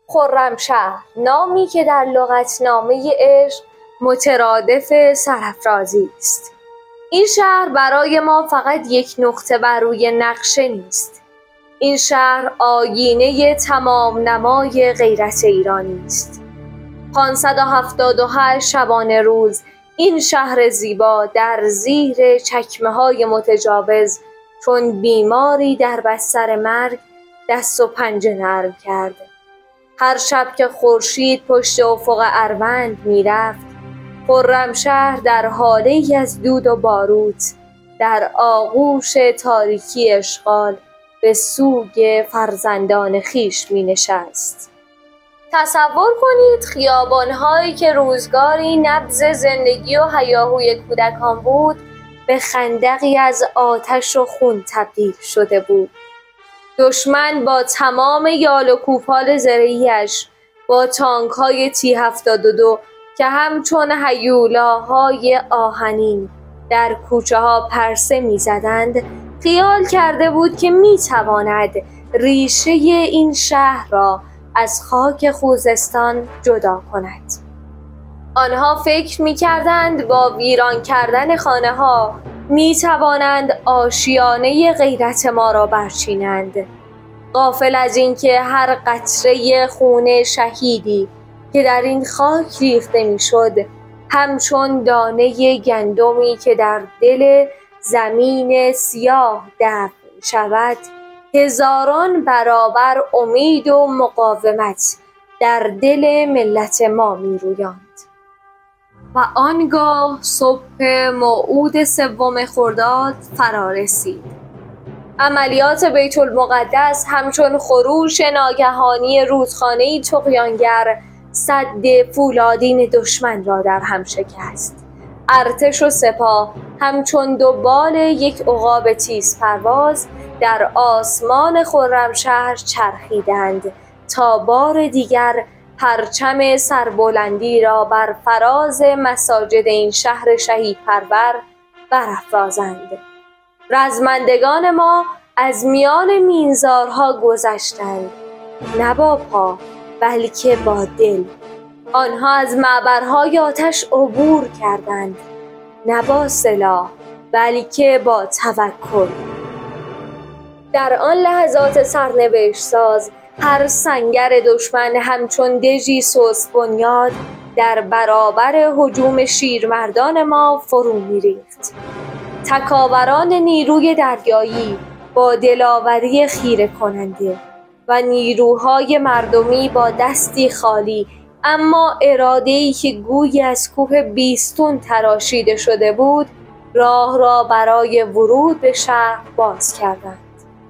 خرمشهر، نامی که در لغتنامه عشق مترادف سرافرازی است. این شهر برای ما فقط یک نقطه بر روی نقشه نیست. این شهر آیینه تمام نمای غیرت ایرانی است. 578 شبانه روز این شهر زیبا در زیر چکمه‌های متجاوز چون بیماری در بستر مرگ دست و پنجه نرم کرد. هر شب که خورشید پشت افق اروند می‌رفت، خرمشهر در حاله‌ای از دود و باروت در آغوش تاریکی اشغال به سوی فرزندان خویش می‌نشست. تصور کنید خیابان‌هایی که روزگاری نبض زندگی و هیاهوی کودکان بود به خندقی از آتش و خون تبدیل شده بود. دشمن با تمام یال و کوپال زرهی‌اش، با تانک‌های تی-72 که همچون هیولاهای آهنین در کوچه‌ها پرسه می‌زدند، خیال کرده بود که می‌تواند ریشه این شهر را از خاک خوزستان جدا کند. آنها فکر می‌کردند با ویران کردن خانه‌ها می‌توانند آشیانه غیرت ما را برچینند، غافل از اینکه هر قطره خون شهیدی که در این خاک ریخته می‌شد همچون دانه گندمی که در دل زمین سیاه دفن شود، هزاران برابر امید و مقاومت در دل ملت ما می‌رویاند. و آنگاه صبح موعود 3 خرداد فرا رسید. عملیات بیت المقدس همچون خروش ناگهانی رودخانه‌ای طغیانگر سد فولادین دشمن را در هم شکست. ارتش و سپاه همچون دو بال یک عقاب تیز پرواز در آسمان خرمشهر چرخیدند تا بار دیگر پرچم سربلندی را بر فراز مساجد این شهر شهیدپرور برافرازند. رزمندگان ما از میان مینزارها گذشتند، نه با پا بلکه با دل. آنها از معبرهای آتش عبور کردند، نه با سلاح بلکه با توکل. در آن لحظات سرنوشت ساز هر سنگر دشمن همچون دژی سست بنیاد در برابر هجوم شیرمردان ما فرو می‌ریخت. تکاوران نیروی دریایی با دلاوری خیره کننده و نیروهای مردمی با دستی خالی اما اراده‌ای که گویی از کوه بیستون تراشیده شده بود، راه را برای ورود به شهر باز کردند.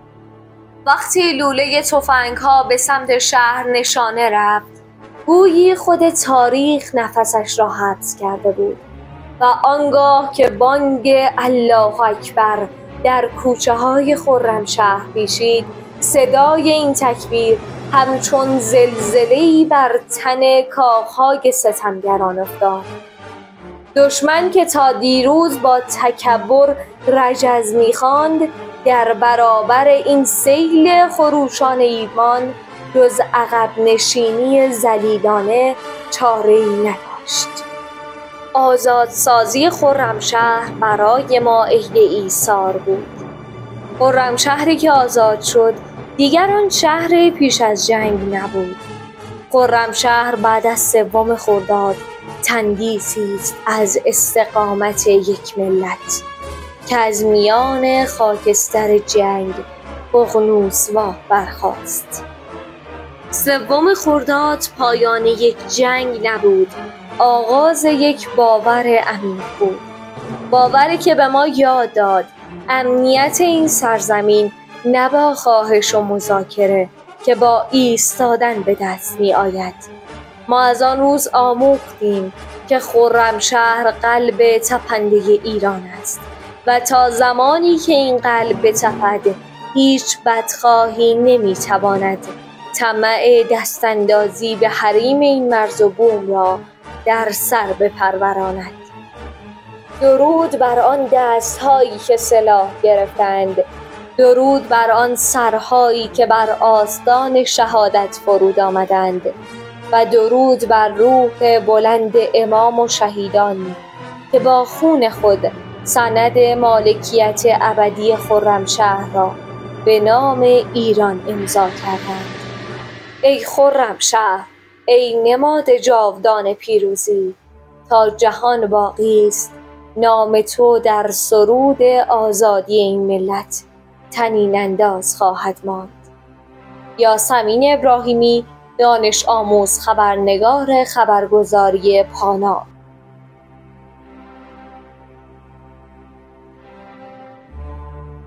وقتی لوله تفنگ‌ها به سمت شهر نشانه رفت، گویی خود تاریخ نفسش را حبس کرده بود و آنگاه که بانگ الله اکبر در کوچه‌های خرمشهر پیچید، صدای این تکبیر همچون زلزله‌ای بر تن کاخهای ستمگران افتاد. دشمن که تا دیروز با تکبر رجز می‌خواند، در برابر این سیل خروشان ایمان جز عقب نشینی ذلیلانه چاره‌ای نداشت. آزادسازی خرمشهر برای ما عید ایثار بود. خرمشهری که آزاد شد دیگر آن شهر پیش از جنگ نبود. خرمشهر بعد از 3 خرداد تندیسی است از استقامت یک ملت که از میان خاکستر جنگ ققنوس‌وار برخاست. 3 خرداد پایان یک جنگ نبود، آغاز یک باور عمیق بود. باوری که به ما یاد داد امنیت این سرزمین نه با خواهش و مذاکره که با ایستادن به دست می آید. ما از آن روز آموختیم که خرمشهر قلب تپنده ایران است و تا زمانی که این قلب بتپد هیچ بدخواهی نمیتواند طمع دستاندازی به حریم این مرز و بوم را در سر بپروراند. درود بر آن دست‌هایی که سلاح گرفتند، درود بر آن سرهایی که بر آستان شهادت فرود آمدند و درود بر روح بلند امام و شهیدان که با خون خود سند مالکیت ابدی خرمشهر را به نام ایران امضا کردند. ای خرمشهر، ای نماد جاودان پیروزی، تا جهان باقی است نام تو در سرود آزادی این ملت طنین انداز خواهد ماند. یاسمین ابراهیمی، دانش آموز، خبرنگار خبرگزاری پانا.